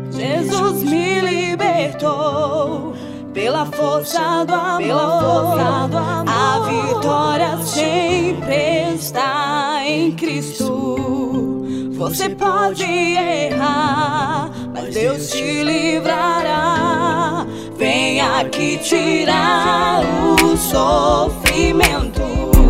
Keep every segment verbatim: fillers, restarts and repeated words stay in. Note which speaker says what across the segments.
Speaker 1: Jesus me libertou pela força do amor, pela força do amor. A vitória sempre está em Cristo. Você pode errar, mas Deus te livrará. Vem aqui tirar o sofrimento.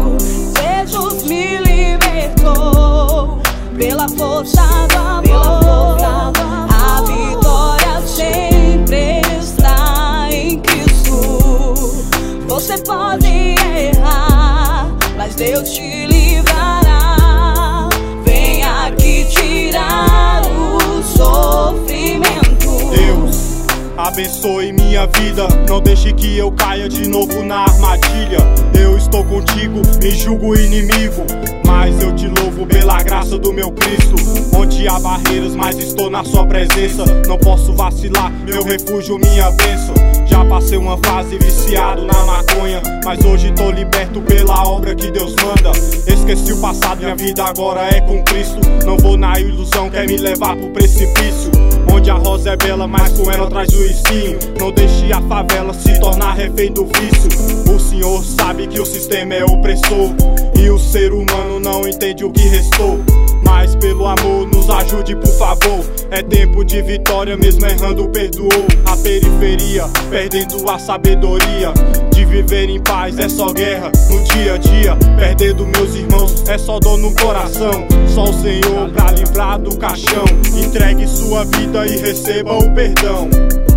Speaker 1: Jesus me libertou pela força do amor. A vitória sempre está em Cristo. Você pode errar, mas Deus te livrará. Vem aqui tirar o sofrimento.
Speaker 2: Deus, abençoe minha vida, não deixe que eu caia de novo na armadilha. Eu estou contigo, me julgo inimigo, mas eu te louvo pela graça do meu Cristo. Onde há barreiras, mas estou na sua presença. Não posso vacilar, meu refúgio, minha bênção. Já passei uma fase viciado na maconha, mas hoje tô liberto pela obra que Deus manda. Esqueci o passado, minha vida agora é com Cristo. Não vou na ilusão, quer me levar pro precipício. Onde a rosa é bela, mas com ela traz o espinho. Não deixe a favela se tornar refém do vício. O Senhor sabe que o sistema é opressor e o ser humano não entende o que restou. Mas pelo amor nos ajude, por favor. É tempo de vitória, mesmo errando perdoou. A periferia, perdendo a sabedoria de viver em paz, é só guerra no dia a dia. Perdendo meus irmãos, é só dor no coração. Só o Senhor pra livrar do caixão. Entregue sua vida e receba o perdão.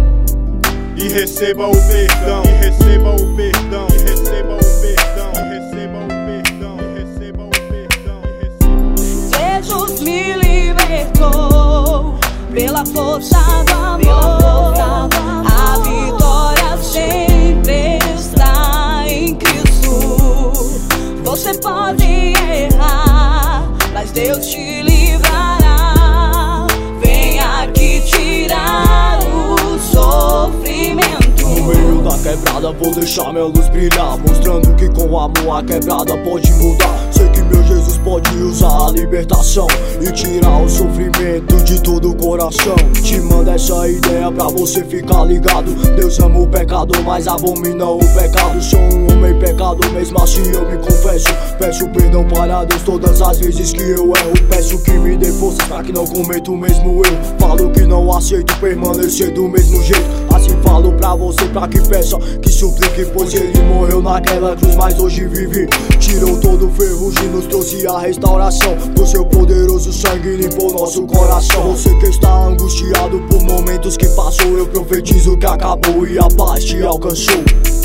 Speaker 2: E receba o perdão, e receba o perdão, e receba o perdão, e receba o perdão, e receba o perdão, e receba.
Speaker 1: Jesus me libertou pela força do amor. A vitória sempre está em Cristo. Você pode errar, mas Deus te livrará. Vem aqui tirar o sofrimento.
Speaker 3: No meio da quebrada vou deixar minha luz brilhar, mostrando que com amor a quebrada pode mudar. Sei que meu Jesus pode usar a libertação e tirar o sofrimento de todo o coração. Te manda essa ideia pra você ficar ligado. Deus ama o pecado, mas abomina o pecado. Sou um homem pecado, mesmo assim eu me confesso. Peço perdão para Deus todas as vezes que eu erro. Peço que me dê força pra que não cometa o mesmo erro. Falo que não aceito permanecer do mesmo jeito. Assim falo pra você, pra que peça, que suplique, pois ele morreu naquela cruz, mas hoje vive. Tirou todo o ferrugem, nos trouxe a restauração. Do seu poderoso sangue limpou nosso coração. Você que está angustiado por momentos que passou, eu profetizo que acabou e a paz te alcançou.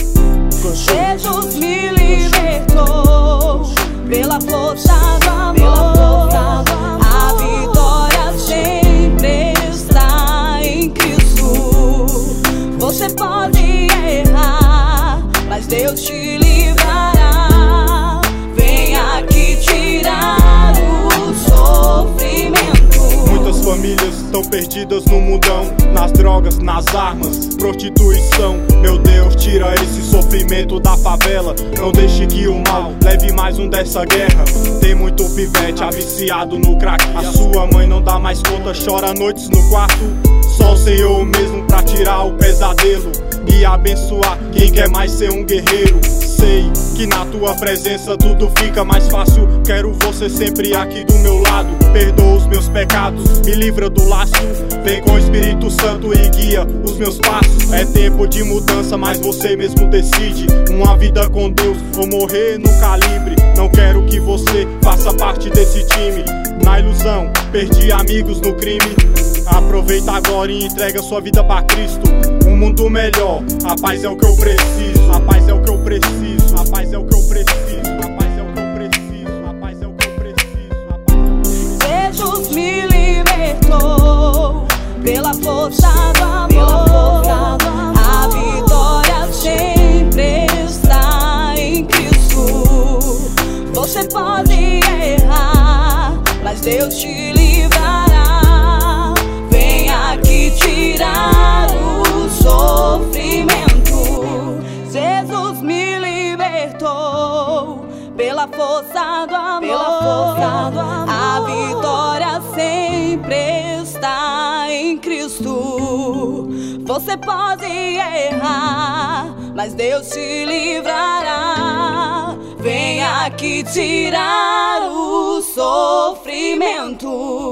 Speaker 1: Jesus me libertou pela força do amor. A vitória sempre está em Cristo. Você pode errar, mas Deus te livrará. Vem aqui tirar o sofrimento.
Speaker 2: Muitas famílias estão perdidas no mundão, nas drogas, nas armas, prostituição. Meu Deus, tira esse sofrimento da favela. Não deixe que o mal leve mais um dessa guerra. Tem muito pivete aviciado no crack. A sua mãe não dá mais conta, chora noites no quarto. Só o Senhor mesmo pra tirar o pesadelo e abençoar quem quer mais ser um guerreiro. Sei que na tua presença tudo fica mais fácil. Quero você sempre aqui do meu lado. Perdoa os meus pecados, me livra do laço. Vem com o Espírito Santo e guia os meus passos. É tempo de mudança, mas você mesmo decide. Uma vida com Deus ou morrer no calibre. Não quero que você faça parte desse time. Na ilusão, perdi amigos no crime. Aproveita agora e entrega sua vida pra Cristo. Um mundo melhor, a paz é o que eu preciso. A paz é o que eu preciso. A paz é o que eu preciso. A paz é o que eu preciso. A paz é o que eu preciso.
Speaker 1: Jesus me libertou pela força do amor. A vitória sempre está em Cristo. Você pode errar, mas Deus te livrará. Vem aqui tirar o sofrimento. Jesus me libertou pela força do amor. Pela força do amor. A vitória sempre está em Cristo. Cristo. Você pode errar, mas Deus te livrará. Vem aqui tirar o sofrimento.